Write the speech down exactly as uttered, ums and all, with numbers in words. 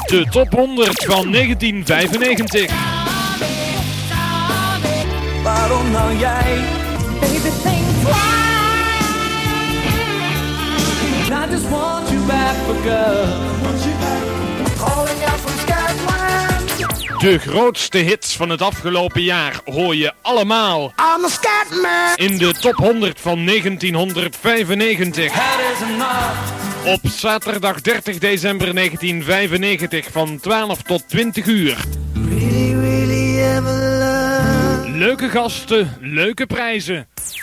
De top honderd van negentien vijfennegentig. Waarom nou jij? Baby, think twice. I just want you back for good. Calling out from Scotland. De grootste hits van het afgelopen jaar hoor je allemaal I'm a Scatman. in de top honderd van negentienhonderdvijfennegentig. That is enough. Op zaterdag dertig december negentien vijfennegentig van twaalf tot twintig uur. Really, really ever love. Leuke gasten, leuke prijzen.